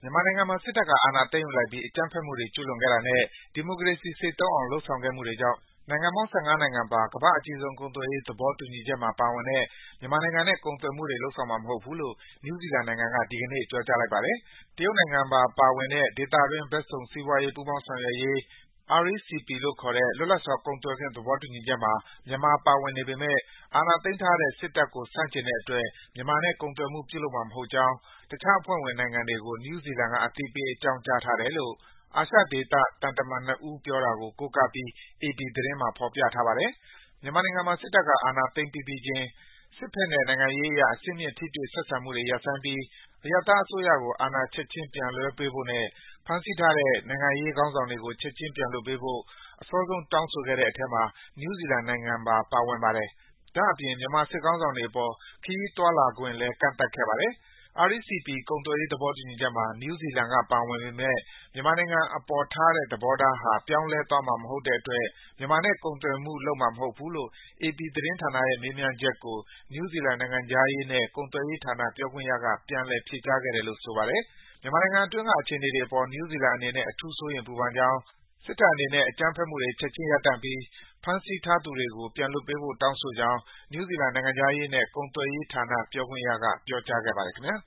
မြန်မာနိုင်ငံမှာ စစ်တပ်က အာဏာသိမ်းယူလိုက်ပြီး အကြမ်းဖက်မှုတွေ ကျူးလွန်ခဲ့တာနဲ့ ဒီမိုကရေစီ ဆိတ်သုဉ်းအောင် လုပ်ဆောင်ခဲ့မှုတွေကြောင့် နိုင်ငံပေါင်း ၁၅ နိုင်ငံပါ ကမ္ဘာ့အကြီးဆုံး ကုန်သွယ်ရေး သဘောတူညီချက်မှာ ပါဝင်တဲ့ မြန်မာနိုင်ငံနဲ့ ကုန်သွယ်မှုတွေ လုပ်ဆောင်မှာ မဟုတ်ဘူးလို့ နယူးဇီလန်နိုင်ငံက ဒီကနေ့ ပြောကြားလိုက်ပါတယ်။ တရုတ်နိုင်ငံပါ ပါဝင်တဲ့ ဒေသတွင်း ဘက်စုံ စီးပွားရေး ပူးပေါင်းဆောင်ရွက်ရေး RCEP လို့ခေါ်တဲ့ လွတ်လပ်စွာ ကုန်သွယ်ခွင့် သဘောတူညီချက်မှာ မြန်မာပါဝင်နေပေမယ့် အာဏာသိမ်းထားတဲ့ စစ်တပ်ကို ဆန့်ကျင်တဲ့အတွက် မြန်မာနဲ့ ကုန်သွယ်မှု ပြုလုပ်မှာမဟုတ်ကြောင်း တခြားအဖွဲ့ဝင်နိုင်ငံတွေကို နယူးဇီလန်က အသိပေး အကြောင်းကြားထားတယ်လို့ အာရှဒေသ သံတမန် ၂ ဦးပြောတာကို ကိုးကားပြီး အေပီသတင်းမှာ ဖော်ပြထားပါတယ်။ မြန်မာနိုင်ငံမှာ စစ်တပ်က အာဏာသိမ်းပြီးပြီးချင်း စစ်ဘက်နဲ့ နိုင်ငံရေးအရ အဆင့်မြင့် ထိတွေ့ဆက်ဆံမှုတွေ ရပ်ဆိုင်းပြီး အရပ်သားအစိုးရကို အာဏာချက်ချင်း ပြန်လွှဲပေးဖို့နဲ့ ဖမ်းဆီးထားတဲ့ နိုင်ငံရေးခေါင်းဆောင်တွေကို ချက်ချင်းပြန်လွှတ်ပေးဖို့ အစောဆုံး တောင်းဆိုခဲ့တဲ့အထဲမှာ နယူးဇီလန်နိုင်ငံပါ ပါဝင်ပါတယ်။ ဒါ့အပြင် မြန်မာစစ်ခေါင်းဆောင်တွေအပေါ် ခရီးသွားလာခွင့်လည်း ကန့်သတ်ခဲ့ပါတယ်။ RCEP ကုန်သွယ်ရေး သဘောတူညီချက်မှာ နယူးဇီလန်က ပါဝင်ပေမယ့် မြန်မာနိုင်ငံအပေါ်ထားတဲ့ သဘောထားဟာ ပြောင်းလဲသွားမှာ မဟုတ်တဲ့အတွက် မြန်မာနဲ့ ကုန်သွယ်မှု လုပ်မှာမဟုတ်ဘူးလို့ အေပီသတင်းဌာနရဲ့ မေးမြန်းချက်ကို နယူးဇီလန် နိုင်ငံခြားရေးနဲ့ ကုန်သွယ်ရေးဌာန ပြောခွင့်ရက ပြန်လည် ဖြေကြားခဲ့တယ်လို့ ဆိုပါတယ်။ မြန်မာနိုင်ငံအတွင်းက အခြေအနေတွေအပေါ် နယူးဇီလန်အနေနဲ့ အထူးစိုးရိမ် ပူပန်ကြောင်း၊ စစ်တပ်အနေနဲ့ အကြမ်းဖက်မှုတွေ ချက်ချင်းရပ်တန့်ပြီး ဖမ်းဆီးထားသူတွေကို ပြန်လွှတ်ပေးဖို့ တောင်းဆိုကြောင်း နယူးဇီလန် နိုင်ငံခြားရေးနဲ့ ကုန်သွယ်ရေးဌာန ပြောခွင့်ရက ပြောကြားခဲ့ပါတယ် ခင်ဗျာ